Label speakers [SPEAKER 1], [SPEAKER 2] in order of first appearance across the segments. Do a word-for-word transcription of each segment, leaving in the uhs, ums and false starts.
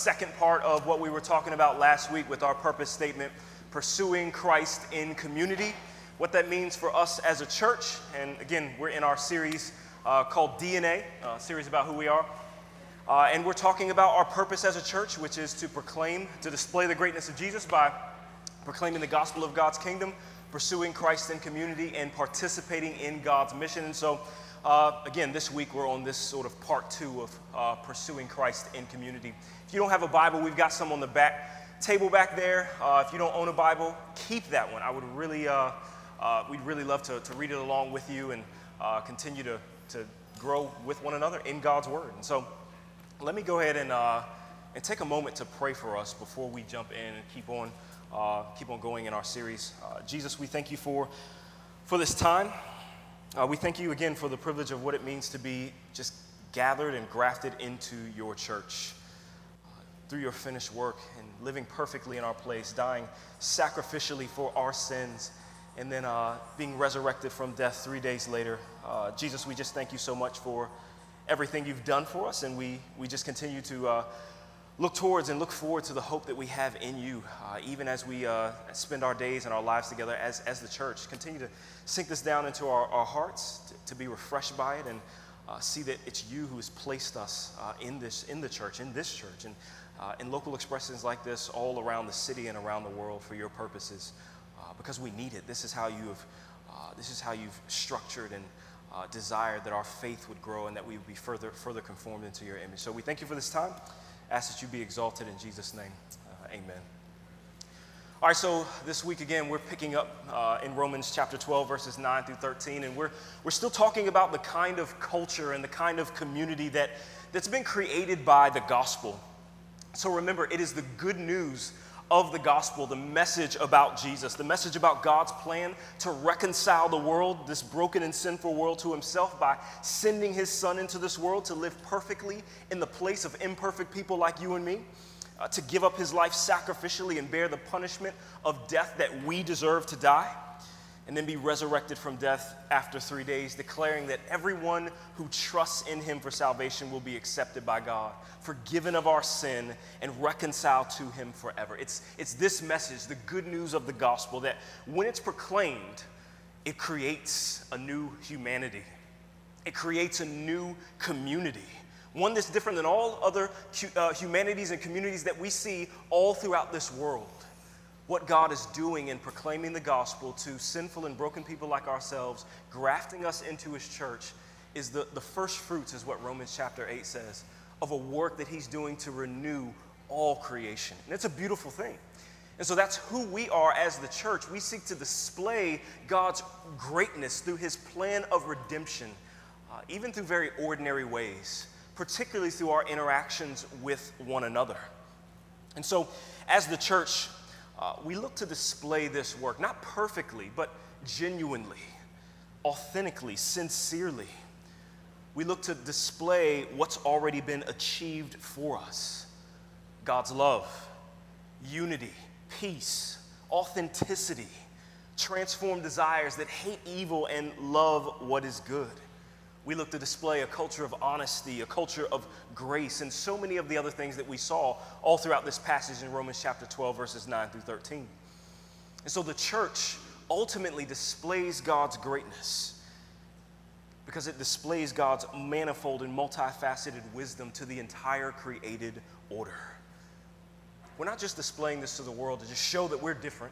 [SPEAKER 1] second part of what we were talking about last week with our purpose statement, pursuing Christ in community, what that means for us as a church. And again, we're in our series uh, called D N A, a series about who we are. Uh, and we're talking about our purpose as a church, which is to proclaim, to display the greatness of Jesus by proclaiming the gospel of God's kingdom, pursuing Christ in community, and participating in God's mission. And so, uh, again, this week we're on this sort of part two of uh, pursuing Christ in community. If you don't have a Bible, we've got some on the back table back there. Uh, if you don't own a Bible, keep that one. I would really, uh, uh, we'd really love to, to read it along with you and uh, continue to, to grow with one another in God's Word. And so, let me go ahead and uh, and take a moment to pray for us before we jump in and keep on uh, keep on going in our series. Uh, Jesus, we thank you for for this time. Uh, we thank you again for the privilege of what it means to be just gathered and grafted into your church uh, through your finished work and living perfectly in our place, dying sacrificially for our sins, and then uh, being resurrected from death three days later. Uh, Jesus, we just thank you so much for everything you've done for us, and we, we just continue to uh, look towards and look forward to the hope that we have in you, uh, even as we uh, spend our days and our lives together as, as the church. Continue to sink this down into our, our hearts, to, to be refreshed by it, and uh, see that it's you who has placed us uh, in this in the church, in this church, and uh, in local expressions like this all around the city and around the world for your purposes, uh, because we need it. This is how you have, uh, this is how you've structured and Uh, desired that our faith would grow and that we would be further further conformed into your image. So we thank you for this time. Ask that you be exalted in Jesus' name. Uh, amen. All right, so this week again, we're picking up uh, in Romans chapter twelve, verses nine through thirteen, and we're we're still talking about the kind of culture and the kind of community that, that's been created by the gospel. So remember, it is the good news of the gospel, the message about Jesus, the message about God's plan to reconcile the world, this broken and sinful world, to himself by sending his son into this world to live perfectly in the place of imperfect people like you and me, uh, to give up his life sacrificially and bear the punishment of death that we deserve to die, and then be resurrected from death after three days, declaring that everyone who trusts in him for salvation will be accepted by God, forgiven of our sin, and reconciled to him forever. It's, it's this message, the good news of the gospel, that when it's proclaimed, it creates a new humanity. It creates a new community, one that's different than all other uh, humanities and communities that we see all throughout this world. What God is doing in proclaiming the gospel to sinful and broken people like ourselves, grafting us into his church, is the, the first fruits, is what Romans chapter eight says, of a work that he's doing to renew all creation. And it's a beautiful thing. And so that's who we are as the church. We seek to display God's greatness through his plan of redemption, uh, even through very ordinary ways, particularly through our interactions with one another. And so as the church, Uh, we look to display this work, not perfectly, but genuinely, authentically, sincerely. We look to display what's already been achieved for us: God's love, unity, peace, authenticity, transformed desires that hate evil and love what is good. We look to display a culture of honesty, a culture of grace, and so many of the other things that we saw all throughout this passage in Romans chapter twelve, verses nine through thirteen. And so the church ultimately displays God's greatness because it displays God's manifold and multifaceted wisdom to the entire created order. We're not just displaying this to the world to just show that we're different,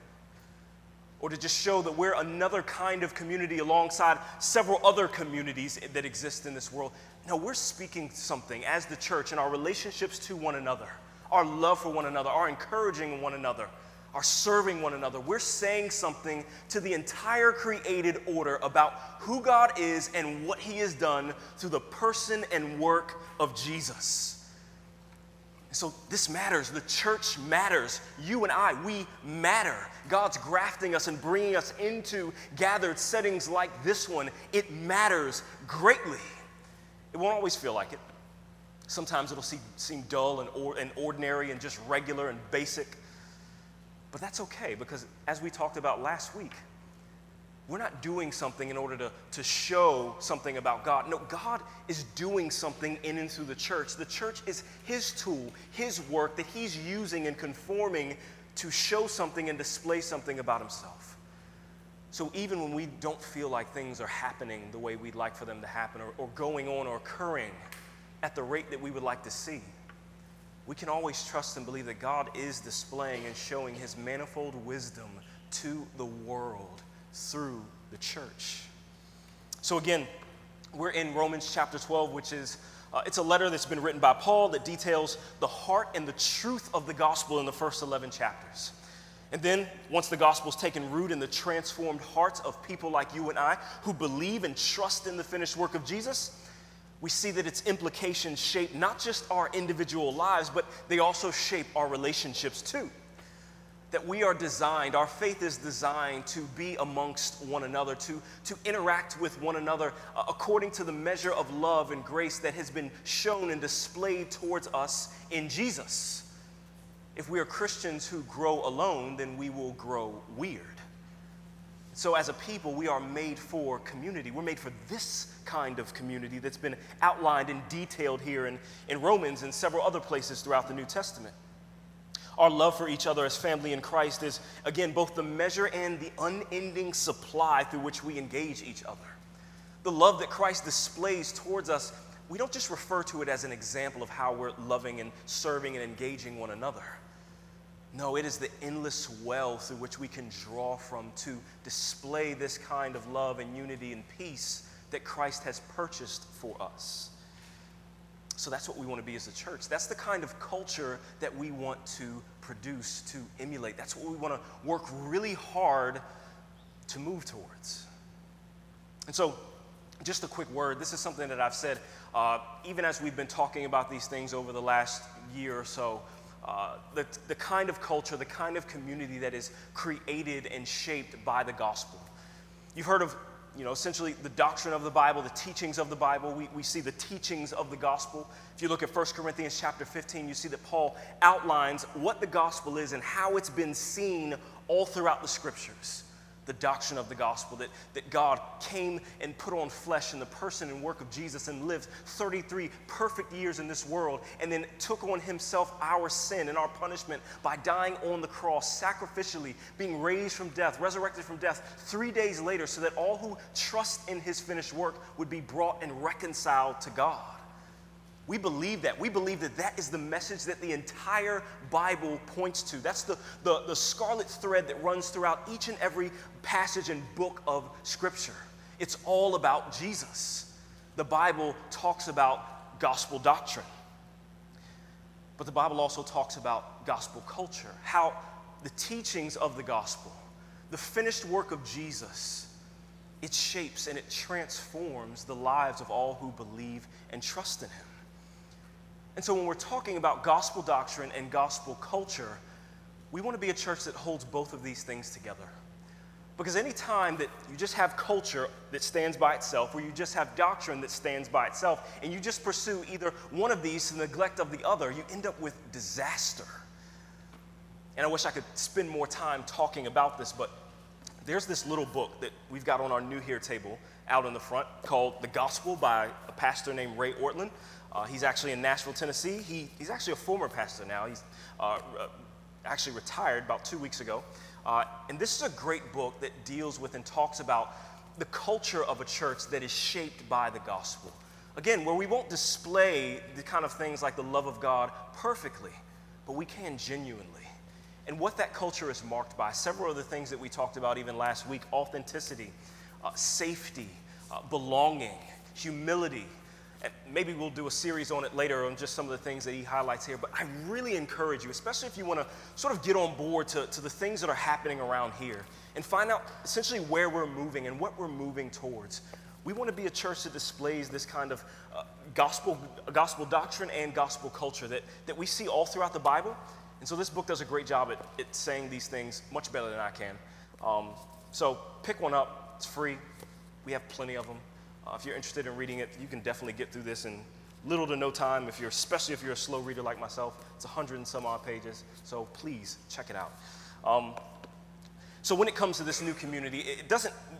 [SPEAKER 1] or to just show that we're another kind of community alongside several other communities that exist in this world. No, we're speaking something as the church in our relationships to one another, our love for one another, our encouraging one another, our serving one another. We're saying something to the entire created order about who God is and what he has done through the person and work of Jesus. So this matters. The church matters. You and I, we matter. God's grafting us and bringing us into gathered settings like this one. It matters greatly. It won't always feel like it. Sometimes it'll seem, seem dull and, or, and ordinary and just regular and basic. But that's okay, because as we talked about last week, we're not doing something in order to, to show something about God. No, God is doing something in and through the church. The church is his tool, his work that he's using and conforming to show something and display something about himself. So even when we don't feel like things are happening the way we'd like for them to happen, or, or going on or occurring at the rate that we would like to see, we can always trust and believe that God is displaying and showing his manifold wisdom to the world through the church. So again, we're in Romans chapter twelve, which is, uh, it's a letter that's been written by Paul that details the heart and the truth of the gospel in the first eleven chapters. And then, once the gospel's taken root in the transformed hearts of people like you and I who believe and trust in the finished work of Jesus, we see that its implications shape not just our individual lives, but they also shape our relationships too. That we are designed, our faith is designed to be amongst one another, to, to interact with one another uh, according to the measure of love and grace that has been shown and displayed towards us in Jesus. If we are Christians who grow alone, then we will grow weird. So as a people, we are made for community. We're made for this kind of community that's been outlined and detailed here in, in Romans and several other places throughout the New Testament. Our love for each other as family in Christ is, again, both the measure and the unending supply through which we engage each other. The love that Christ displays towards us, we don't just refer to it as an example of how we're loving and serving and engaging one another. No, it is the endless well through which we can draw from to display this kind of love and unity and peace that Christ has purchased for us. So that's what we want to be as a church. That's the kind of culture that we want to produce, to emulate. That's what we want to work really hard to move towards. And so, just a quick word. This is something that I've said uh, even as we've been talking about these things over the last year or so. Uh, the, the kind of culture, the kind of community that is created and shaped by the gospel. You've heard of, you know, essentially the doctrine of the Bible, the teachings of the Bible. We, we see the teachings of the gospel. If you look at First Corinthians chapter fifteen, you see that Paul outlines what the gospel is and how it's been seen all throughout the scriptures. The doctrine of the gospel, that, that God came and put on flesh in the person and work of Jesus and lived thirty-three perfect years in this world and then took on himself our sin and our punishment by dying on the cross, sacrificially, being raised from death, resurrected from death three days later so that all who trust in his finished work would be brought and reconciled to God. We believe that. We believe that that is the message that the entire Bible points to. That's the, the, the scarlet thread that runs throughout each and every passage and book of Scripture. It's all about Jesus. The Bible talks about gospel doctrine. But the Bible also talks about gospel culture, how the teachings of the gospel, the finished work of Jesus, it shapes and it transforms the lives of all who believe and trust in him. And so when we're talking about gospel doctrine and gospel culture, we want to be a church that holds both of these things together. Because any time that you just have culture that stands by itself, or you just have doctrine that stands by itself, and you just pursue either one of these to the neglect of the other, you end up with disaster. And I wish I could spend more time talking about this, but there's this little book that we've got on our New Here table out in the front called The Gospel by a pastor named Ray Ortlund. Uh, he's actually in Nashville, Tennessee. He, he's actually a former pastor now. He's uh, uh, actually retired about two weeks ago. Uh, and this is a great book that deals with and talks about the culture of a church that is shaped by the gospel. Again, where we won't display the kind of things like the love of God perfectly, but we can genuinely. And what that culture is marked by, several of the things that we talked about even last week: authenticity, uh, safety, uh, belonging, humility. And maybe we'll do a series on it later on just some of the things that he highlights here. But I really encourage you, especially if you want to sort of get on board to, to the things that are happening around here and find out essentially where we're moving and what we're moving towards. We want to be a church that displays this kind of uh, gospel, gospel doctrine and gospel culture that, that we see all throughout the Bible. And so this book does a great job at, at saying these things much better than I can. Um, so pick one up. It's free. We have plenty of them. Uh, if you're interested in reading it, you can definitely get through this in little to no time, if you're, especially if you're a slow reader like myself. It's a hundred and some odd pages, so please check it out. Um, so when it comes to this new community, it doesn't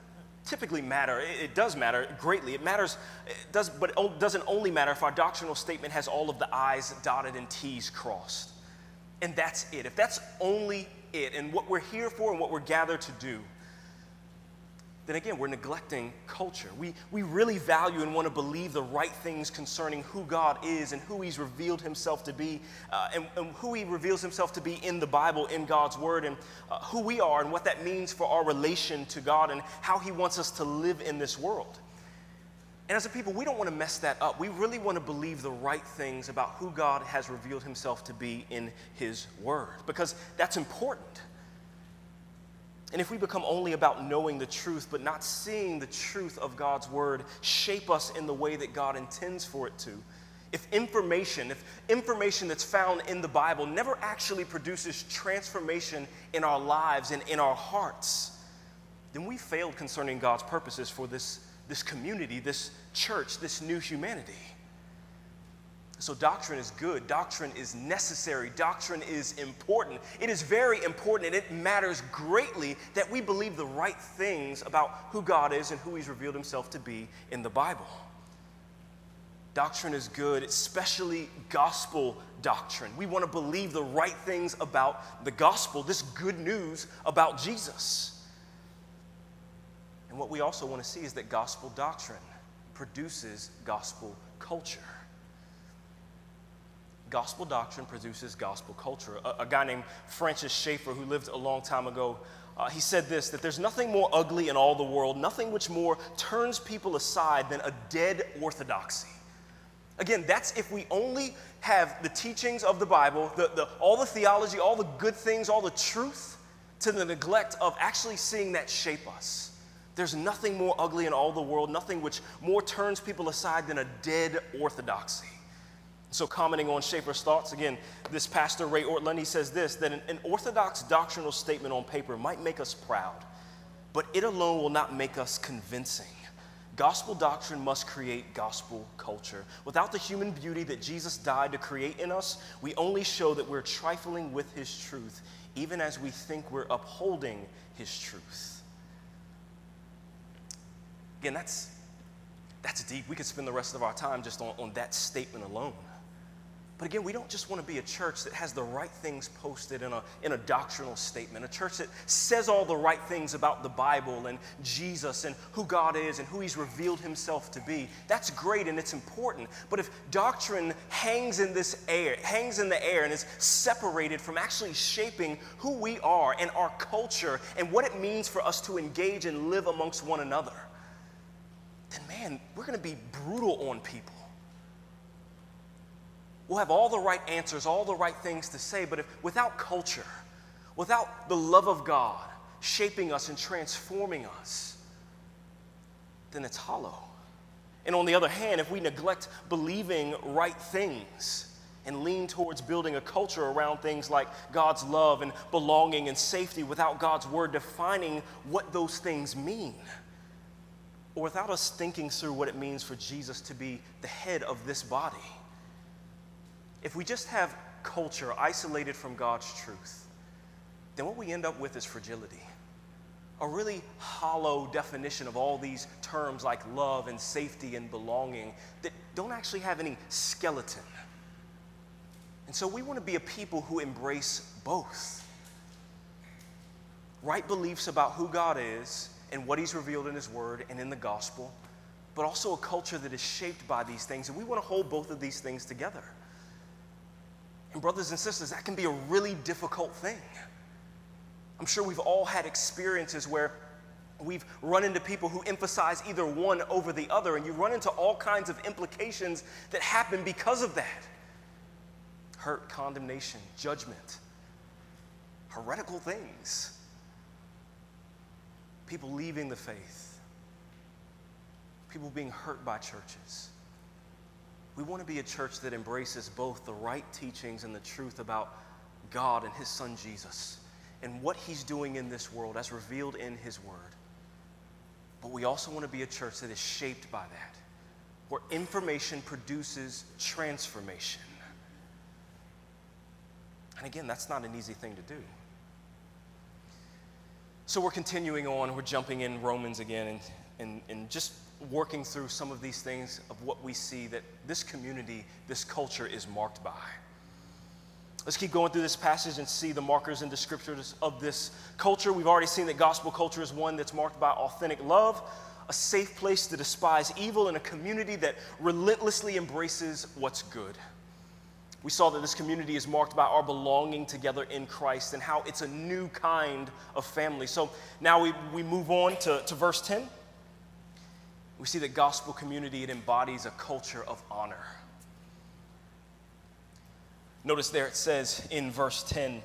[SPEAKER 1] typically matter. It, it does matter greatly. It matters, it does, but it doesn't only matter if our doctrinal statement has all of the I's dotted and T's crossed. And that's it. If that's only it, and what we're here for and what we're gathered to do, then again, we're neglecting culture. We, we really value and want to believe the right things concerning who God is and who he's revealed himself to be, uh, and, and who he reveals himself to be in the Bible, in God's word, and uh, who we are and what that means for our relation to God and how he wants us to live in this world. And as a people, we don't want to mess that up. We really want to believe the right things about who God has revealed himself to be in his word, because that's important. And if we become only about knowing the truth, but not seeing the truth of God's word shape us in the way that God intends for it to, if information, if information that's found in the Bible never actually produces transformation in our lives and in our hearts, then we failed concerning God's purposes for this, this community, this church, this new humanity. So doctrine is good. Doctrine is necessary. Doctrine is important. It is very important, and it matters greatly that we believe the right things about who God is and who he's revealed himself to be in the Bible. Doctrine is good, especially gospel doctrine. We want to believe the right things about the gospel, this good news about Jesus. And what we also want to see is that gospel doctrine produces gospel culture. Gospel doctrine produces gospel culture. A, a guy named Francis Schaeffer, who lived a long time ago, uh, he said this, that there's nothing more ugly in all the world, nothing which more turns people aside than a dead orthodoxy. Again, that's if we only have the teachings of the Bible, the, the, all the theology, all the good things, all the truth, to the neglect of actually seeing that shape us. There's nothing more ugly in all the world, nothing which more turns people aside than a dead orthodoxy. So commenting on Schaeffer's thoughts, again, this pastor, Ray Ortlund, he says this, that an, an orthodox doctrinal statement on paper might make us proud, but it alone will not make us convincing. Gospel doctrine must create gospel culture. Without the human beauty that Jesus died to create in us, we only show that we're trifling with his truth, even as we think we're upholding his truth. Again, that's, that's deep. We could spend the rest of our time just on, on that statement alone. But again, we don't just want to be a church that has the right things posted in a, in a doctrinal statement, a church that says all the right things about the Bible and Jesus and who God is and who he's revealed himself to be. That's great and it's important. But if doctrine hangs in this air, hangs in the air and is separated from actually shaping who we are and our culture and what it means for us to engage and live amongst one another, then man, we're going to be brutal on people. We'll have all the right answers, all the right things to say, but if without culture, without the love of God shaping us and transforming us, then it's hollow. And on the other hand, if we neglect believing right things and lean towards building a culture around things like God's love and belonging and safety without God's word defining what those things mean, or without us thinking through what it means for Jesus to be the head of this body, if we just have culture isolated from God's truth, then what we end up with is fragility. A really hollow definition of all these terms like love and safety and belonging that don't actually have any skeleton. And so we want to be a people who embrace both. Right beliefs about who God is and what he's revealed in his word and in the gospel, but also a culture that is shaped by these things. And we want to hold both of these things together. And brothers and sisters, that can be a really difficult thing. I'm sure we've all had experiences where we've run into people who emphasize either one over the other, and you run into all kinds of implications that happen because of that. Hurt, condemnation, judgment, heretical things, people leaving the faith, people being hurt by churches. We want to be a church that embraces both the right teachings and the truth about God and his son Jesus and what he's doing in this world as revealed in his word. But we also want to be a church that is shaped by that, where information produces transformation. And again, that's not an easy thing to do. So we're continuing on, we're jumping in Romans again and, and, and just working through some of these things of what we see that this community, this culture is marked by. Let's keep going through this passage and see the markers and descriptors of this culture. We've already seen that gospel culture is one that's marked by authentic love, a safe place to despise evil, and a community that relentlessly embraces what's good. We saw that this community is marked by our belonging together in Christ and how it's a new kind of family. So now we, we move on to, to verse ten. We see that gospel community, it embodies a culture of honor. Notice there it says in verse ten,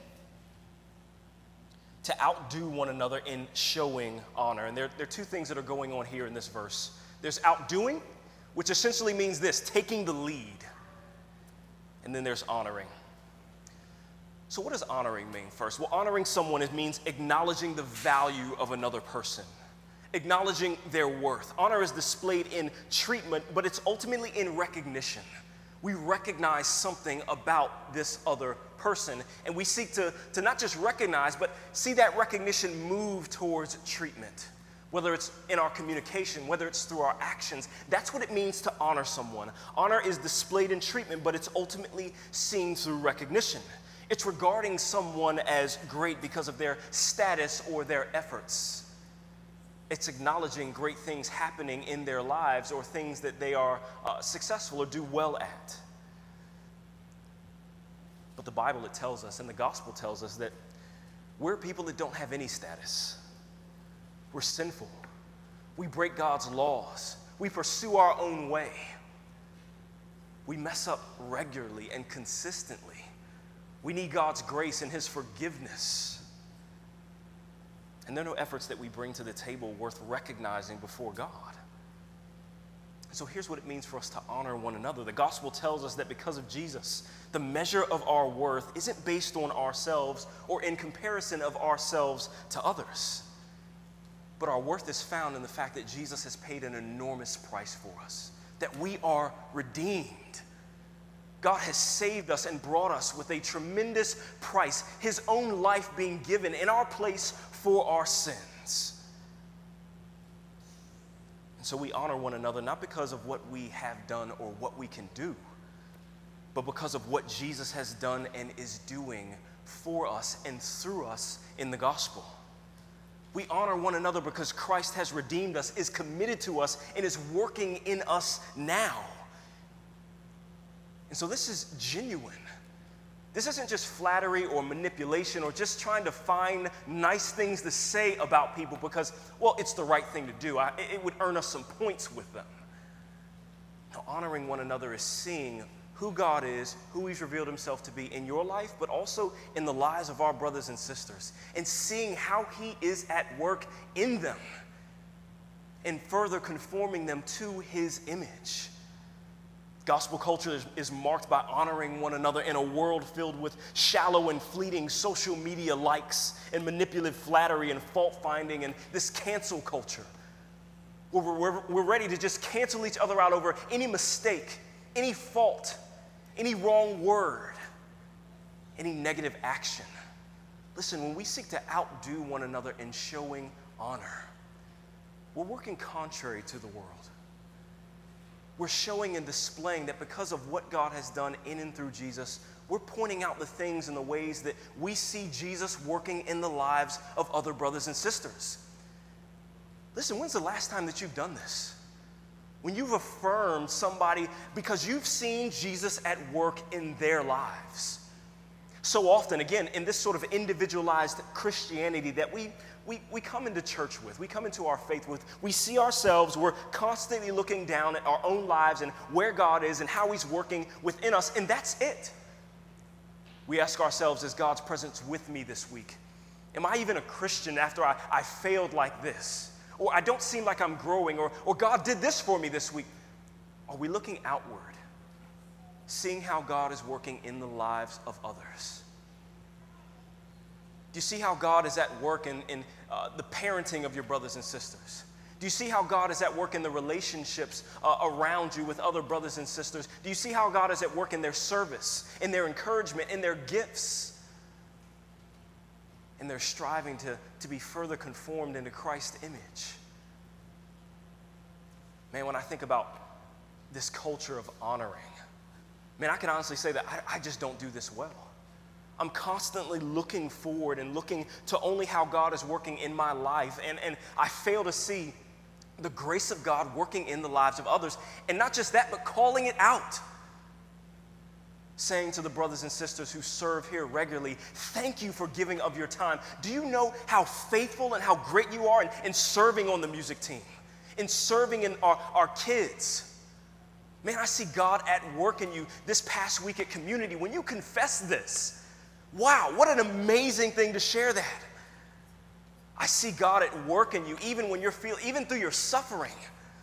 [SPEAKER 1] to outdo one another in showing honor. And there, there are two things that are going on here in this verse. There's outdoing, which essentially means this, taking the lead. And then there's honoring. So what does honoring mean first? Well, honoring someone, it means acknowledging the value of another person, acknowledging their worth. Honor is displayed in treatment, but it's ultimately in recognition. We recognize something about this other person, and we seek to, to not just recognize, but see that recognition move towards treatment. Whether it's in our communication, whether it's through our actions, that's what it means to honor someone. Honor is displayed in treatment, but it's ultimately seen through recognition. It's regarding someone as great because of their status or their efforts. It's acknowledging great things happening in their lives or things that they are uh, successful or do well at. But the Bible, it tells us, and the gospel tells us that we're people that don't have any status. We're sinful. We break God's laws. We pursue our own way. We mess up regularly and consistently. We need God's grace and his forgiveness. And there are no efforts that we bring to the table worth recognizing before God. So here's what it means for us to honor one another. The gospel tells us that because of Jesus, the measure of our worth isn't based on ourselves or in comparison of ourselves to others. But our worth is found in the fact that Jesus has paid an enormous price for us, that we are redeemed. God has saved us and brought us with a tremendous price, his own life being given in our place for our sins. And so we honor one another not because of what we have done or what we can do, but because of what Jesus has done and is doing for us and through us in the gospel. We honor one another because Christ has redeemed us, is committed to us, and is working in us now. And so this is genuine. This isn't just flattery or manipulation or just trying to find nice things to say about people because, well, it's the right thing to do. I, it would earn us some points with them. No, honoring one another is seeing who God is, who he's revealed himself to be in your life, but also in the lives of our brothers and sisters, and seeing how he is at work in them and further conforming them to his image. Gospel culture is, is marked by honoring one another in a world filled with shallow and fleeting social media likes and manipulative flattery and fault-finding and this cancel culture. Where we're, we're, we're ready to just cancel each other out over any mistake, any fault, any wrong word, any negative action. Listen, when we seek to outdo one another in showing honor, we're working contrary to the world. We're showing and displaying that because of what God has done in and through Jesus, we're pointing out the things and the ways that we see Jesus working in the lives of other brothers and sisters. Listen, when's the last time that you've done this? When you've affirmed somebody because you've seen Jesus at work in their lives. So often, again, in this sort of individualized Christianity that we, we, we come into church with, we come into our faith with, we see ourselves, we're constantly looking down at our own lives and where God is and how he's working within us, and that's it. We ask ourselves, is God's presence with me this week? Am I even a Christian after I, I failed like this? Or I don't seem like I'm growing, or, or God did this for me this week. Are we looking outward, seeing how God is working in the lives of others? Do you see how God is at work in, in uh, the parenting of your brothers and sisters? Do you see how God is at work in the relationships uh, around you with other brothers and sisters? Do you see how God is at work in their service, in their encouragement, in their gifts? and they're striving to, to be further conformed into Christ's image. Man, when I think about this culture of honoring, man, I can honestly say that I, I just don't do this well. I'm constantly looking forward and looking to only how God is working in my life, and, and I fail to see the grace of God working in the lives of others, and not just that, but calling it out. Saying to the brothers and sisters who serve here regularly, thank you for giving of your time. Do you know how faithful and how great you are in, in serving on the music team, in serving in our, our kids? Man, I see God at work in you this past week at community. When you confess this, wow, what an amazing thing to share that. I see God at work in you even when you're feeling, even through your suffering.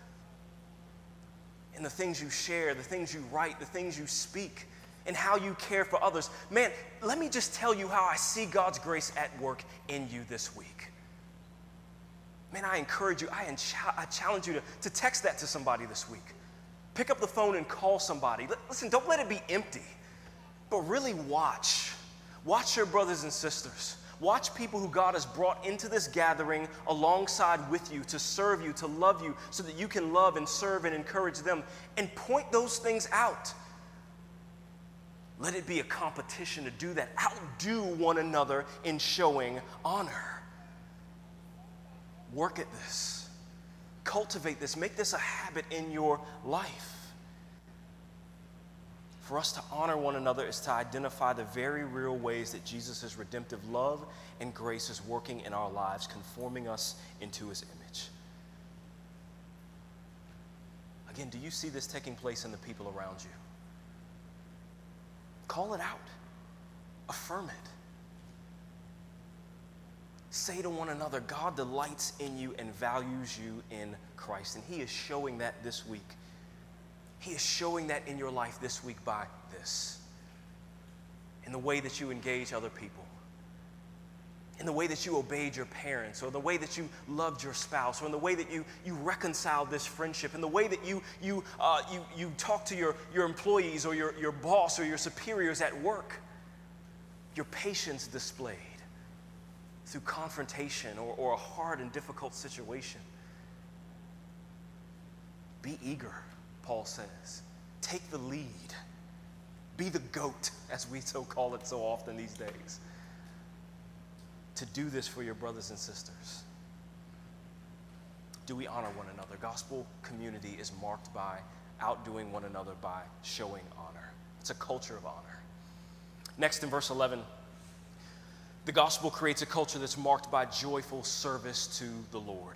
[SPEAKER 1] In the things you share, the things you write, the things you speak, and how you care for others. Man, let me just tell you how I see God's grace at work in you this week. Man, I encourage you, I, encha- I challenge you to, to text that to somebody this week. Pick up the phone and call somebody. Listen, don't let it be empty, but really watch. Watch your brothers and sisters. Watch people who God has brought into this gathering alongside with you to serve you, to love you, so that you can love and serve and encourage them, and point those things out. Let it be a competition to do that. Outdo one another in showing honor. Work at this. Cultivate this. Make this a habit in your life. For us to honor one another is to identify the very real ways that Jesus' redemptive love and grace is working in our lives, conforming us into his image. Again, do you see this taking place in the people around you? Call it out. Affirm it. Say to one another, God delights in you and values you in Christ. And he is showing that this week. He is showing that in your life this week by this. In the way that you engage other people. In the way that you obeyed your parents, or the way that you loved your spouse, or in the way that you, you reconciled this friendship, in the way that you, you, uh, you, you talk to your, your employees or your, your boss or your superiors at work. Your patience displayed through confrontation or, or a hard and difficult situation. Be eager, Paul says. Take the lead. Be the goat, as we so call it so often these days. To do this for your brothers and sisters. Do we honor one another? Gospel community is marked by outdoing one another by showing honor. It's a culture of honor. Next, in verse eleven, the gospel creates a culture that's marked by joyful service to the Lord.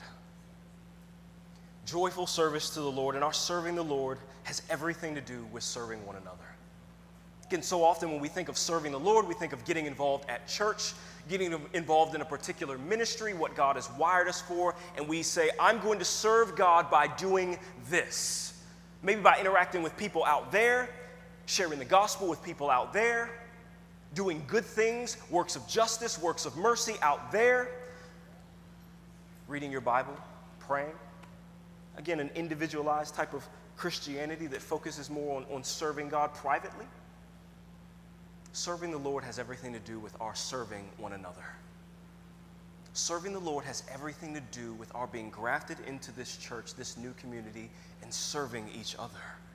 [SPEAKER 1] Joyful service to the Lord, and our serving the Lord has everything to do with serving one another. Again, so often when we think of serving the Lord, we think of getting involved at church, getting involved in a particular ministry, what God has wired us for, and we say, I'm going to serve God by doing this. Maybe by interacting with people out there, sharing the gospel with people out there, doing good things, works of justice, works of mercy out there, reading your Bible, praying. Again, an individualized type of Christianity that focuses more on, on serving God privately. Serving the Lord has everything to do with our serving one another. Serving the Lord has everything to do with our being grafted into this church, this new community, and serving each other.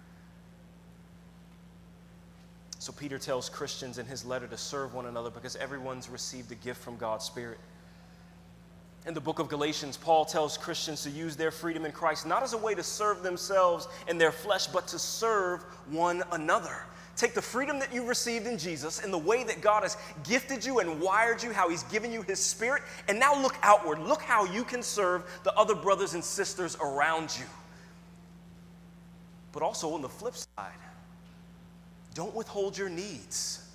[SPEAKER 1] So Peter tells Christians in his letter to serve one another because everyone's received a gift from God's Spirit. In the book of Galatians, Paul tells Christians to use their freedom in Christ not as a way to serve themselves and their flesh, but to serve one another. Take the freedom that you received in Jesus and the way that God has gifted you and wired you, how he's given you his Spirit, and now look outward. Look how you can serve the other brothers and sisters around you. But also on the flip side, don't withhold your needs.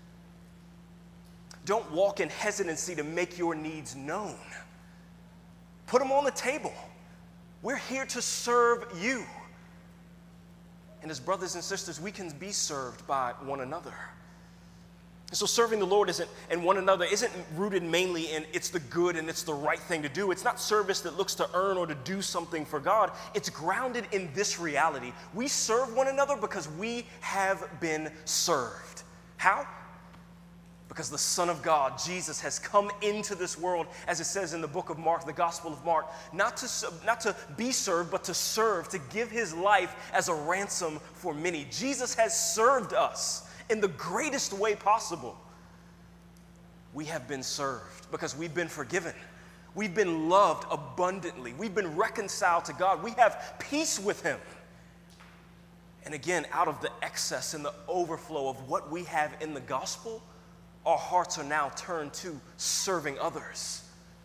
[SPEAKER 1] Don't walk in hesitancy to make your needs known. Put them on the table. We're here to serve you. And as brothers and sisters, we can be served by one another. And so serving the Lord isn't, and one another isn't rooted mainly in it's the good and it's the right thing to do. It's not service that looks to earn or to do something for God. It's grounded in this reality. We serve one another because we have been served. How? Because the Son of God, Jesus, has come into this world, as it says in the book of Mark, the Gospel of Mark, not to, not to be served, but to serve, to give his life as a ransom for many. Jesus has served us in the greatest way possible. We have been served because we've been forgiven. We've been loved abundantly. We've been reconciled to God. We have peace with him. And again, out of the excess and the overflow of what we have in the gospel, our hearts are now turned to serving others.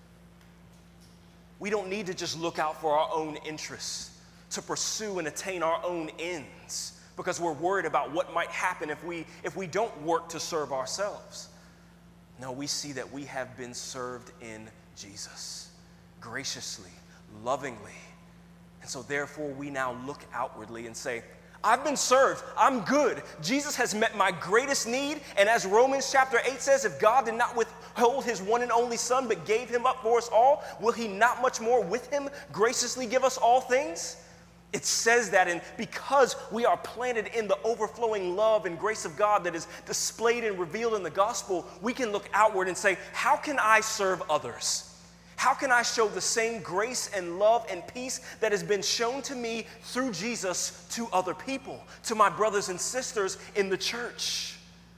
[SPEAKER 1] We don't need to just look out for our own interests, to pursue and attain our own ends, because we're worried about what might happen if we, if we don't work to serve ourselves. No, we see that we have been served in Jesus, graciously, lovingly. And so therefore we now look outwardly and say, I've been served. I'm good. Jesus has met my greatest need. And as Romans chapter eight says, if God did not withhold his one and only Son, but gave him up for us all, will he not much more with him graciously give us all things? It says that, and because we are planted in the overflowing love and grace of God that is displayed and revealed in the gospel, we can look outward and say, how can I serve others? How can I show the same grace and love and peace that has been shown to me through Jesus to other people, to my brothers and sisters in the church?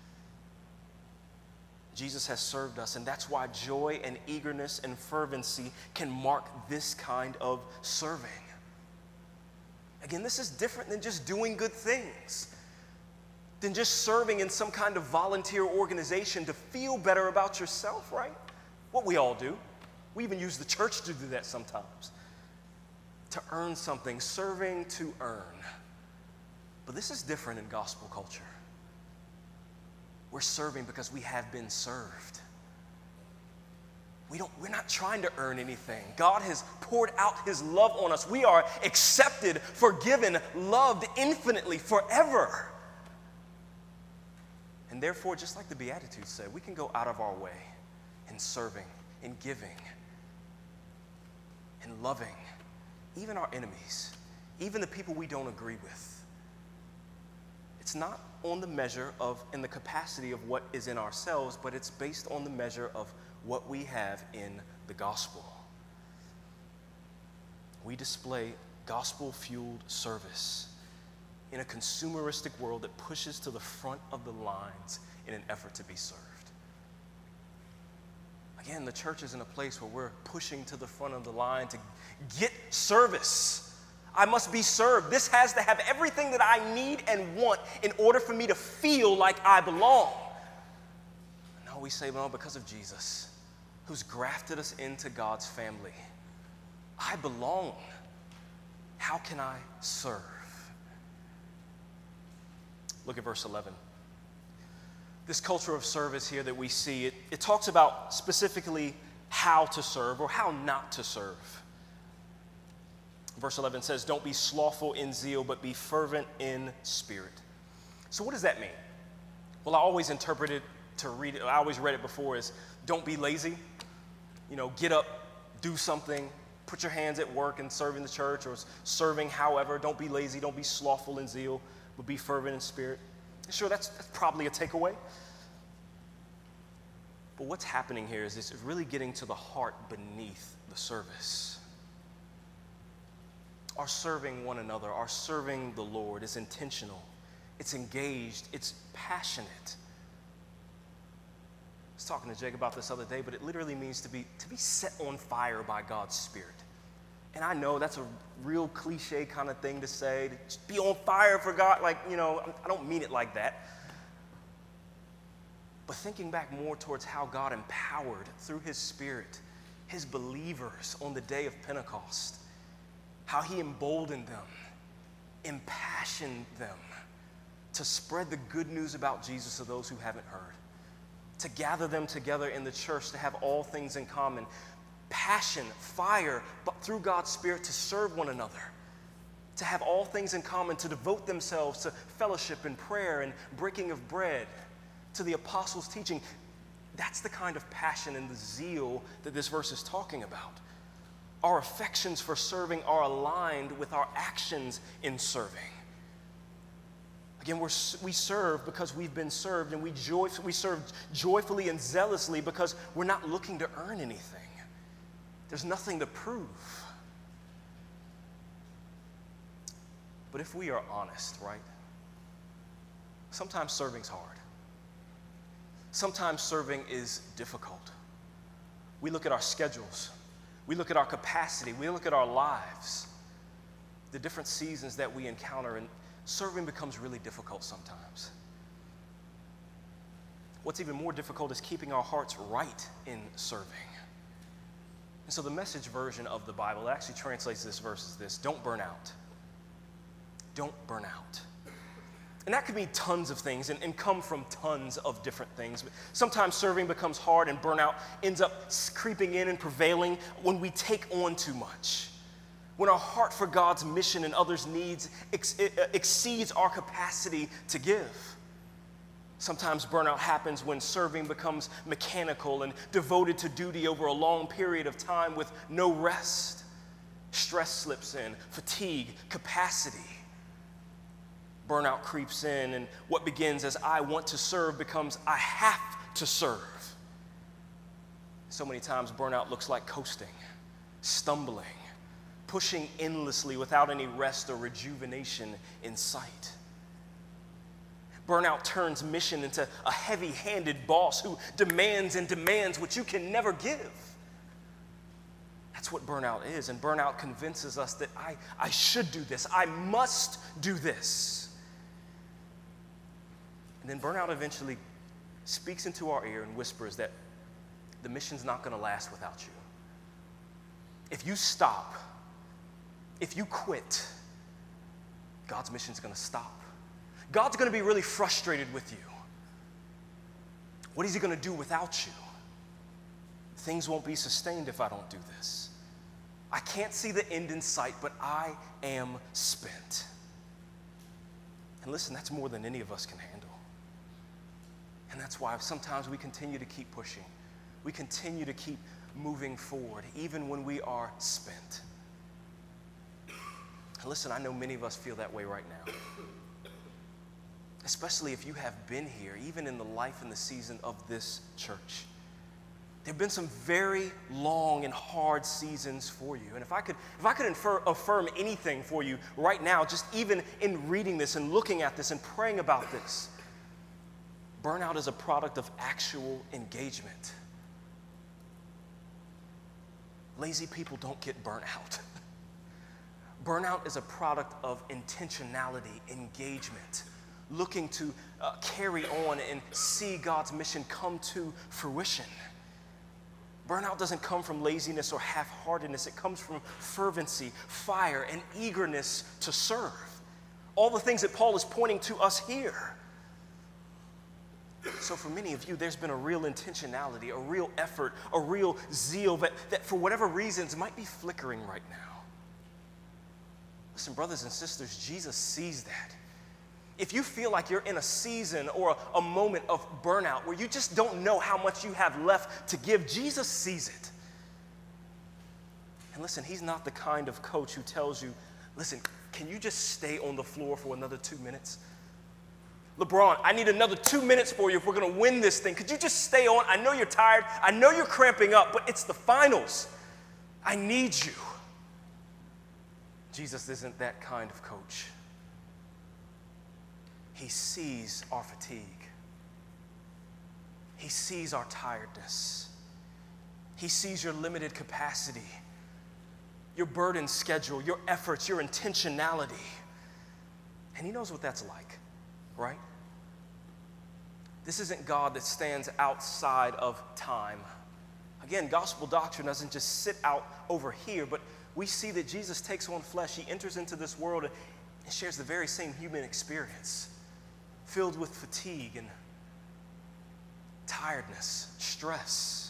[SPEAKER 1] Jesus has served us, and that's why joy and eagerness and fervency can mark this kind of serving. Again, this is different than just doing good things, than just serving in some kind of volunteer organization to feel better about yourself, right? What we all do. We even use the church to do that sometimes. To earn something, serving to earn. But this is different in gospel culture. We're serving because we have been served. We don't, we're not trying to earn anything. God has poured out his love on us. We are accepted, forgiven, loved infinitely, forever. And therefore, just like the Beatitudes say, we can go out of our way in serving, in giving, and loving, even our enemies, even the people we don't agree with. It's not on the measure of, in the capacity of what is in ourselves, but it's based on the measure of what we have in the gospel. We display gospel-fueled service in a consumeristic world that pushes to the front of the lines in an effort to be served. Again, the church is in a place where we're pushing to the front of the line to get service. I must be served. This has to have everything that I need and want in order for me to feel like I belong. No, we say, well, because of Jesus, who's grafted us into God's family, I belong. How can I serve? Look at verse eleven. This culture of service here that we see, it, it talks about specifically how to serve or how not to serve. Verse eleven says, don't be slothful in zeal, but be fervent in spirit. So what does that mean? Well, I always interpret it to read it, I always read it before as don't be lazy. You know, get up, do something, put your hands at work and serve in the church or serving however. Don't be lazy, don't be slothful in zeal, but be fervent in spirit. Sure, that's, that's probably a takeaway. But what's happening here is it's really getting to the heart beneath the service. Our serving one another, our serving the Lord is intentional. It's engaged. It's passionate. I was talking to Jake about this other day, but it literally means to be, to be set on fire by God's Spirit. And I know that's a real cliche kind of thing to say, to just be on fire for God. Like, you know, I don't mean it like that. But thinking back more towards how God empowered through his Spirit, his believers on the day of Pentecost, how he emboldened them, impassioned them to spread the good news about Jesus to those who haven't heard, to gather them together in the church, to have all things in common, passion, fire, but through God's Spirit to serve one another, to have all things in common, to devote themselves to fellowship and prayer and breaking of bread, to the apostles' teaching. That's the kind of passion and the zeal that this verse is talking about. Our affections for serving are aligned with our actions in serving. Again, we're, we serve because we've been served, and we, joy, we serve joyfully and zealously because we're not looking to earn anything. There's nothing to prove. But if we are honest, right? Sometimes serving's hard. Sometimes serving is difficult. We look at our schedules. We look at our capacity. We look at our lives, the different seasons that we encounter, and serving becomes really difficult sometimes. What's even more difficult is keeping our hearts right in serving. And so the Message version of the Bible actually translates this verse as this: don't burn out. Don't burn out. And that could mean tons of things and, and come from tons of different things. But sometimes serving becomes hard and burnout ends up creeping in and prevailing when we take on too much. When our heart for God's mission and others' needs ex- exceeds our capacity to give. Sometimes burnout happens when serving becomes mechanical and devoted to duty over a long period of time with no rest. Stress slips in, fatigue, capacity. Burnout creeps in, and what begins as I want to serve becomes I have to serve. So many times burnout looks like coasting, stumbling, pushing endlessly without any rest or rejuvenation in sight. Burnout turns mission into a heavy-handed boss who demands and demands what you can never give. That's what burnout is, and burnout convinces us that I, I should do this, I must do this. And then burnout eventually speaks into our ear and whispers that the mission's not going to last without you. If you stop, if you quit, God's mission's going to stop. God's going to be really frustrated with you. What is he going to do without you? Things won't be sustained if I don't do this. I can't see the end in sight, but I am spent. And listen, that's more than any of us can handle. And that's why sometimes we continue to keep pushing. We continue to keep moving forward, even when we are spent. And listen, I know many of us feel that way right now. Especially if you have been here, even in the life and the season of this church. There have been some very long and hard seasons for you. And if I could, if I could infer, affirm anything for you right now, just even in reading this and looking at this and praying about this, burnout is a product of actual engagement. Lazy people don't get burnt out. Burnout is a product of intentionality, engagement, looking to uh, carry on and see God's mission come to fruition. Burnout doesn't come from laziness or half-heartedness. It comes from fervency, fire, and eagerness to serve. All the things that Paul is pointing to us here. So for many of you, there's been a real intentionality, a real effort, a real zeal that, that for whatever reasons might be flickering right now. Listen, brothers and sisters, Jesus sees that. If you feel like you're in a season or a, a moment of burnout where you just don't know how much you have left to give, Jesus sees it. And listen, he's not the kind of coach who tells you, listen, can you just stay on the floor for another two minutes? LeBron, I need another two minutes for you if we're going to win this thing. Could you just stay on? I know you're tired. I know you're cramping up, but it's the finals. I need you. Jesus isn't that kind of coach. He sees our fatigue. He sees our tiredness. He sees your limited capacity, your burdened schedule, your efforts, your intentionality. And he knows what that's like. Right? This isn't God that stands outside of time. Again, gospel doctrine doesn't just sit out over here, but we see that Jesus takes on flesh. He enters into this world and shares the very same human experience, filled with fatigue and tiredness, stress.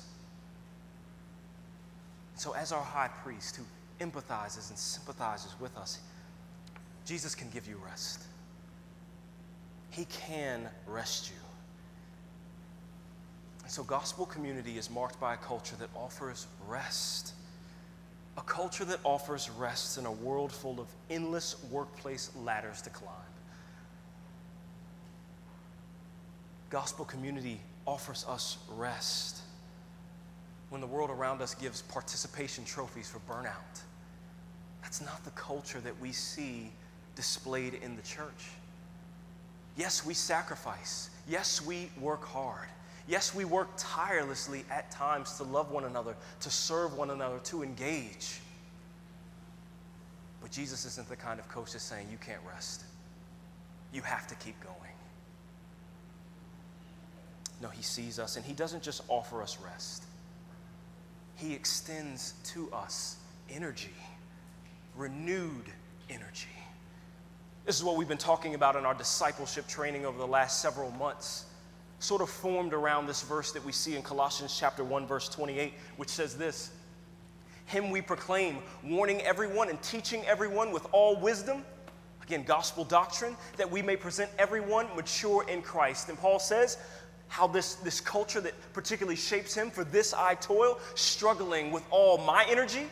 [SPEAKER 1] So as our high priest who empathizes and sympathizes with us, Jesus can give you rest. He can rest you. And so gospel community is marked by a culture that offers rest. A culture that offers rest in a world full of endless workplace ladders to climb. gospel community offers us rest. When the world around us gives participation trophies for burnout, that's not the culture that we see displayed in the church. Yes, we sacrifice. Yes, we work hard. Yes, we work tirelessly at times to love one another, to serve one another, to engage. But Jesus isn't the kind of coach that's saying you can't rest. You have to keep going. No, he sees us, and he doesn't just offer us rest. He extends to us energy, renewed energy. This is what we've been talking about in our discipleship training over the last several months, sort of formed around this verse that we see in Colossians chapter one, verse twenty-eight, which says this: "Him we proclaim, warning everyone and teaching everyone with all wisdom," again, gospel doctrine, "that we may present everyone mature in Christ." And Paul says how this, this culture that particularly shapes him, "For this I toil, struggling with all my energy,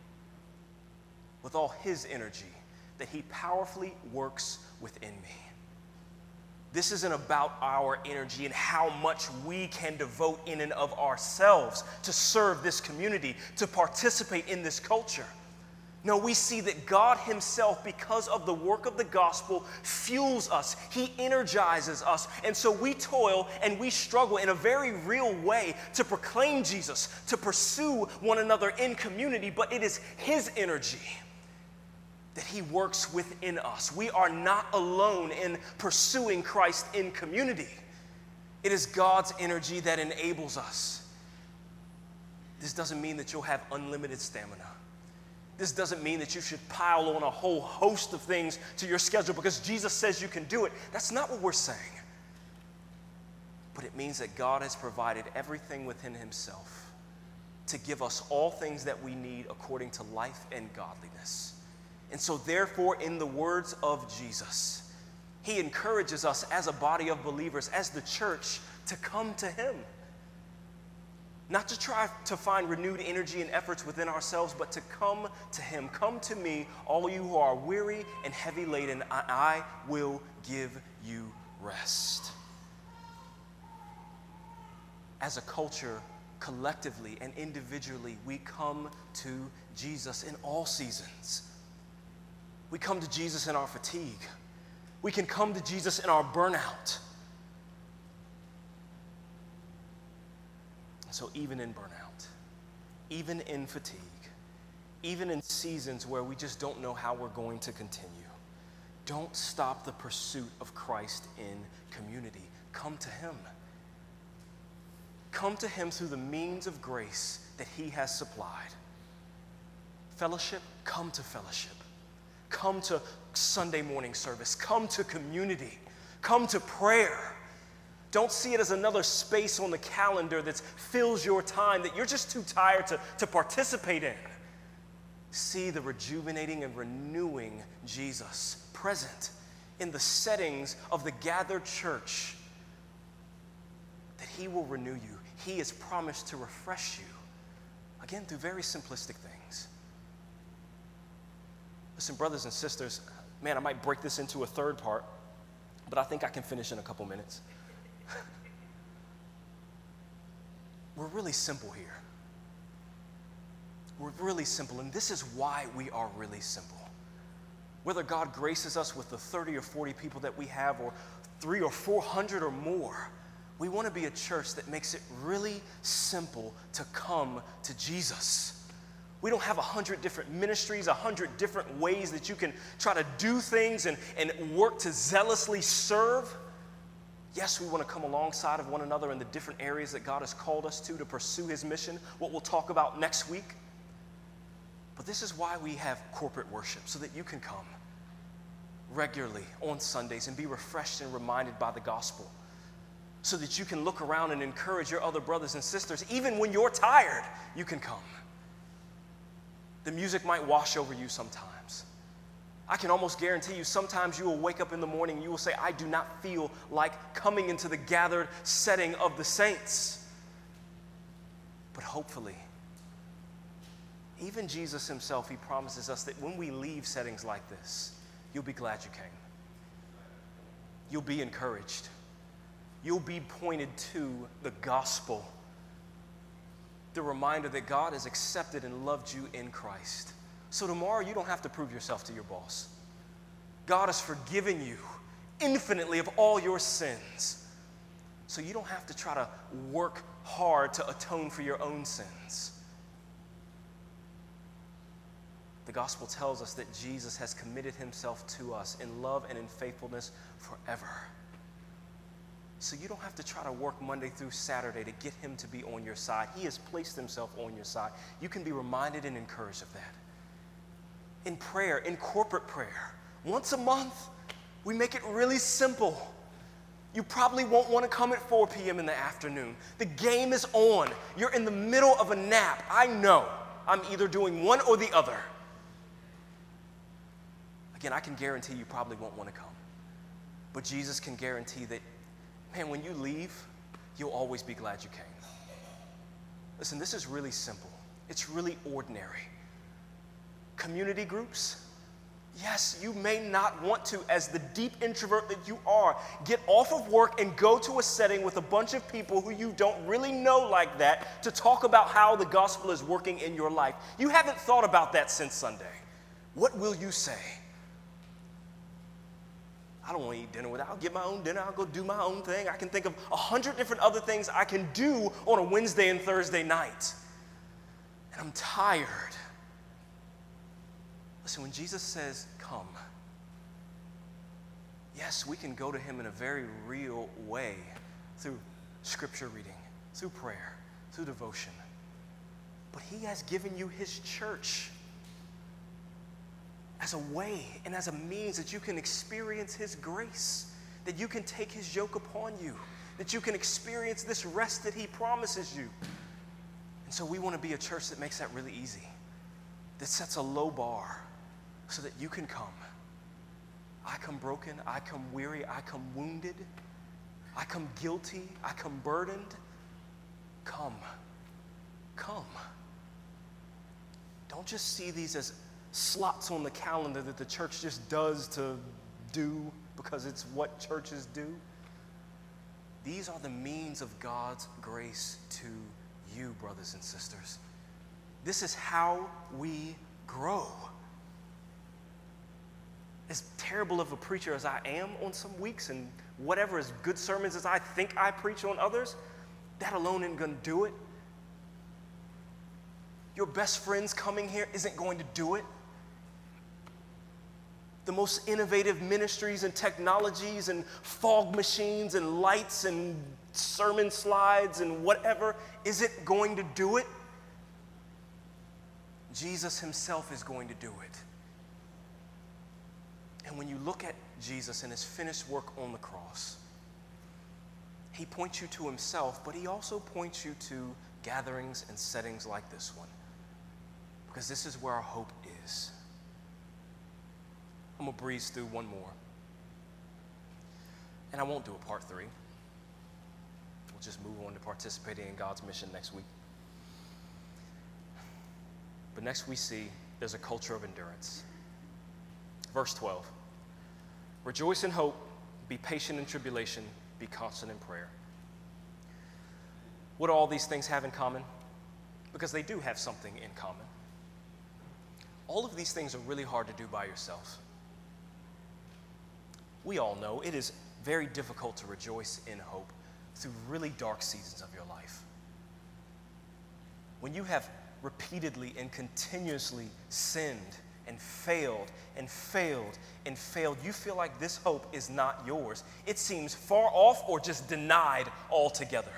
[SPEAKER 1] with all his energy, that he powerfully works within me." This isn't about our energy and how much we can devote in and of ourselves to serve this community, to participate in this culture. No, we see that God himself, because of the work of the gospel, fuels us. He energizes us. And so we toil and we struggle in a very real way to proclaim Jesus, to pursue one another in community, but it is his energy that he works within us. We are not alone in pursuing Christ in community. It is God's energy that enables us. This doesn't mean that you'll have unlimited stamina. This doesn't mean that you should pile on a whole host of things to your schedule because Jesus says you can do it. That's not what we're saying. But it means that God has provided everything within himself to give us all things that we need according to life and godliness. And so therefore, in the words of Jesus, he encourages us as a body of believers, as the church, to come to him. Not to try to find renewed energy and efforts within ourselves, but to come to him. "Come to me, all you who are weary and heavy laden, and I will give you rest." As a culture, collectively and individually, we come to Jesus in all seasons. We come to Jesus in our fatigue. We can come to Jesus in our burnout. So even in burnout, even in fatigue, even in seasons where we just don't know how we're going to continue, don't stop the pursuit of Christ in community. Come to him. Come to him through the means of grace that he has supplied. Fellowship, come to fellowship. Come to Sunday morning service. Come to community. Come to prayer. Don't see it as another space on the calendar that fills your time that you're just too tired to, to participate in. See the rejuvenating and renewing Jesus present in the settings of the gathered church, that he will renew you. He has promised to refresh you, again, through very simplistic things. Listen, brothers and sisters, man, I might break this into a third part, but I think I can finish in a couple minutes. We're really simple here. We're really simple, and this is why we are really simple. Whether God graces us with the thirty or forty people that we have, or three or four hundred or more, we want to be a church that makes it really simple to come to Jesus. We don't have a hundred different ministries, a hundred different ways that you can try to do things and, and work to zealously serve. Yes, we want to come alongside of one another in the different areas that God has called us to, to pursue his mission, what we'll talk about next week. But this is why we have corporate worship, so that you can come regularly on Sundays and be refreshed and reminded by the gospel, so that you can look around and encourage your other brothers and sisters. Even when you're tired, you can come. The music might wash over you sometimes. I can almost guarantee you sometimes you will wake up in the morning and you will say, I do not feel like coming into the gathered setting of the saints. But hopefully, even Jesus himself, he promises us that when we leave settings like this, you'll be glad you came. You'll be encouraged. you'll be pointed to the gospel, the reminder that God has accepted and loved you in Christ. So tomorrow you don't have to prove yourself to your boss. God has forgiven you infinitely of all your sins. So you don't have to try to work hard to atone for your own sins. The gospel tells us that Jesus has committed himself to us in love and in faithfulness forever. So you don't have to try to work Monday through Saturday to get him to be on your side. He has placed himself on your side. You can be reminded and encouraged of that. In prayer, in corporate prayer, once a month, we make it really simple. You probably won't want to come at four p.m. in the afternoon. The game is on. You're in the middle of a nap. I know. I'm either doing one or the other. Again, I can guarantee you probably won't want to come. But Jesus can guarantee that, man, when you leave, you'll always be glad you came. Listen, this is really simple. It's really ordinary. Community groups, yes, you may not want to, as the deep introvert that you are, get off of work and go to a setting with a bunch of people who you don't really know like that to talk about how the gospel is working in your life. You haven't thought about that since Sunday. What will you say? I don't want to eat dinner with, I'll get my own dinner, I'll go do my own thing. I can think of a hundred different other things I can do on a Wednesday and Thursday night. And I'm tired. Listen, when Jesus says, come, yes, we can go to him in a very real way through scripture reading, through prayer, through devotion. But he has given you his church as a way and as a means that you can experience his grace, that you can take his yoke upon you, that you can experience this rest that he promises you. And so we want to be a church that makes that really easy, that sets a low bar so that you can come. I come broken, I come weary, I come wounded, I come guilty, I come burdened. Come, come. Don't just see these as slots on the calendar that the church just does to do because it's what churches do. These are the means of God's grace to you, brothers and sisters. This is how we grow. As terrible of a preacher as I am on some weeks, and whatever as good sermons as I think I preach on others, that alone isn't going to do it. Your best friends coming here isn't going to do it. The most innovative ministries and technologies and fog machines and lights and sermon slides and whatever isn't going to do it. Jesus himself is going to do it. And when you look at Jesus and his finished work on the cross, he points you to himself, but he also points you to gatherings and settings like this one, because this is where our hope is. I'm going to breeze through one more. And I won't do a part three. We'll just move on to participating in God's mission next week. But next we see there's a culture of endurance. Verse twelve. Rejoice in hope, be patient in tribulation, be constant in prayer. What do all these things have in common? Because they do have something in common. All of these things are really hard to do by yourself. We all know it is very difficult to rejoice in hope through really dark seasons of your life. When you have repeatedly and continuously sinned and failed and failed and failed, you feel like this hope is not yours. It seems far off or just denied altogether.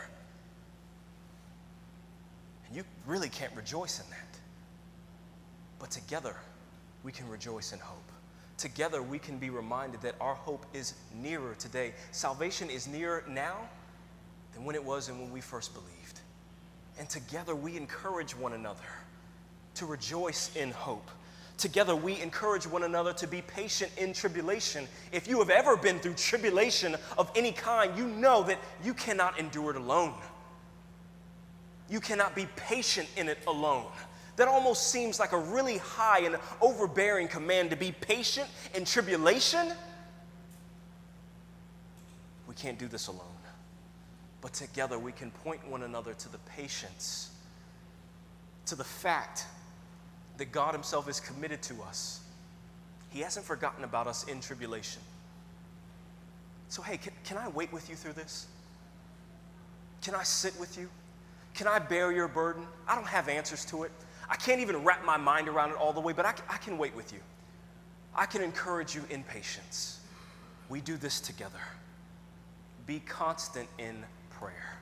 [SPEAKER 1] And you really can't rejoice in that. But together, we can rejoice in hope. Together, we can be reminded that our hope is nearer today. Salvation is nearer now than when it was and when we first believed. And together, we encourage one another to rejoice in hope. Together, we encourage one another to be patient in tribulation. If you have ever been through tribulation of any kind, you know that you cannot endure it alone. You cannot be patient in it alone. That almost seems like a really high and overbearing command, to be patient in tribulation. We can't do this alone. but together we can point one another to the patience, to the fact that God himself is committed to us. He hasn't forgotten about us in tribulation. So hey, can, can I wait with you through this? Can I sit with you? Can I bear your burden? I don't have answers to it. I can't even wrap my mind around it all the way, but I, I can wait with you. I can encourage you in patience. We do this together. Be constant in prayer.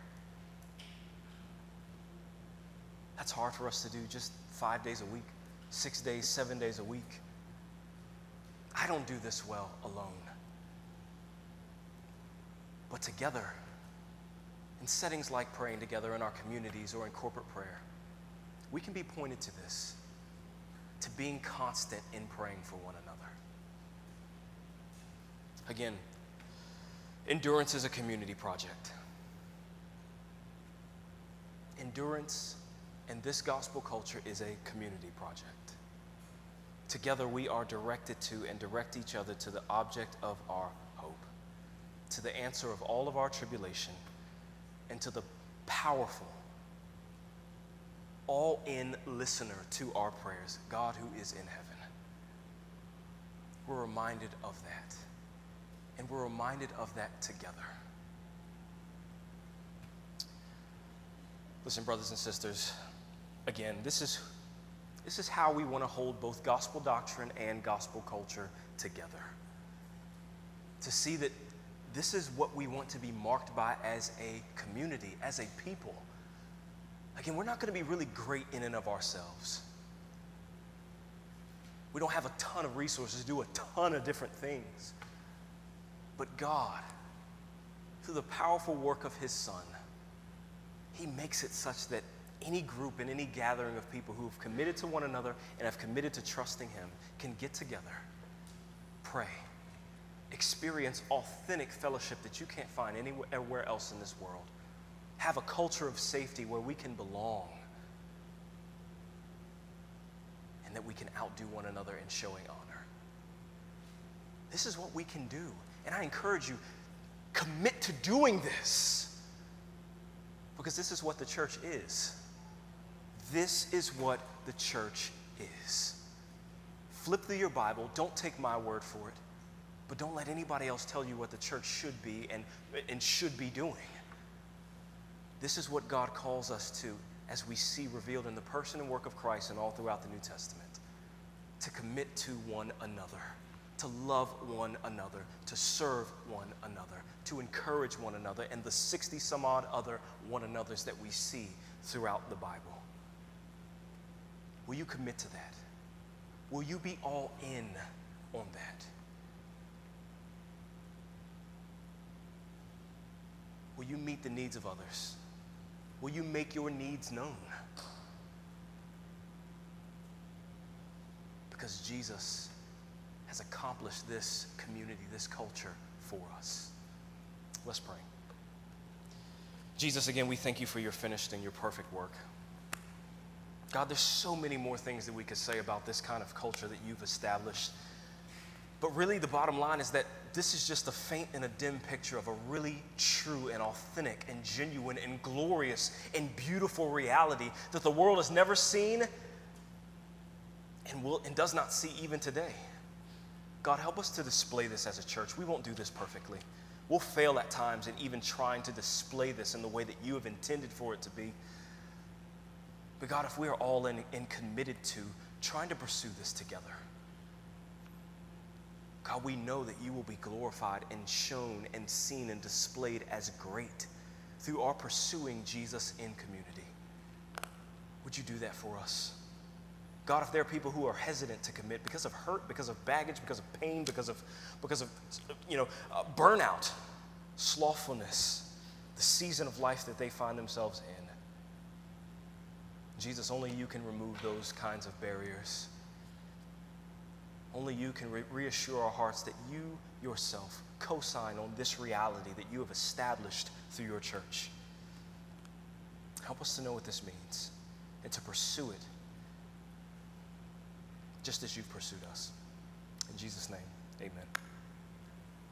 [SPEAKER 1] That's hard for us to do just five days a week, six days, seven days a week. I don't do this well alone. But together, in settings like praying together in our communities or in corporate prayer, we can be pointed to this, to being constant in praying for one another. Again, endurance is a community project. Endurance in this gospel culture is a community project. Together we are directed to and direct each other to the object of our hope, to the answer of all of our tribulation, and to the powerful, all-in listener to our prayers, God who is in heaven. We're reminded of that, and we're reminded of that together. Listen, brothers and sisters, again, this is, this is how we want to hold both gospel doctrine and gospel culture together. To see that this is what we want to be marked by as a community, as a people. Again, we're not going to be really great in and of ourselves. We don't have a ton of resources to do a ton of different things. But God, through the powerful work of his Son, he makes it such that any group and any gathering of people who have committed to one another and have committed to trusting him can get together, pray, experience authentic fellowship that you can't find anywhere else in this world, have a culture of safety where we can belong, and that we can outdo one another in showing honor. This is what we can do. And I encourage you, commit to doing this, because this is what the church is. This is what the church is. Flip through your Bible. Don't take my word for it, but don't let anybody else tell you what the church should be and, and should be doing. This is what God calls us to, as we see revealed in the person and work of Christ and all throughout the New Testament, to commit to one another, to love one another, to serve one another, to encourage one another, and the sixty some odd other one another's that we see throughout the Bible. Will you commit to that? Will you be all in on that? Will you meet the needs of others? Will you make your needs known? Because Jesus has accomplished this community, this culture for us. Let's pray. Jesus, again, we thank you for your finished and your perfect work. God, there's so many more things that we could say about this kind of culture that you've established. But really, the bottom line is that this is just a faint and a dim picture of a really true and authentic and genuine and glorious and beautiful reality that the world has never seen and will and does not see even today. God, help us to display this as a church. We won't do this perfectly. We'll fail at times in even trying to display this in the way that you have intended for it to be. But God, if we are all in and committed to trying to pursue this together, God, we know that you will be glorified and shown and seen and displayed as great through our pursuing Jesus in community. Would you do that for us? God, if there are people who are hesitant to commit because of hurt, because of baggage, because of pain, because of, because of you know, uh, burnout, slothfulness, the season of life that they find themselves in, Jesus, only you can remove those kinds of barriers. Only you can re- reassure our hearts that you yourself co-sign on this reality that you have established through your church. Help us to know what this means and to pursue it just as you've pursued us. In Jesus' name, amen.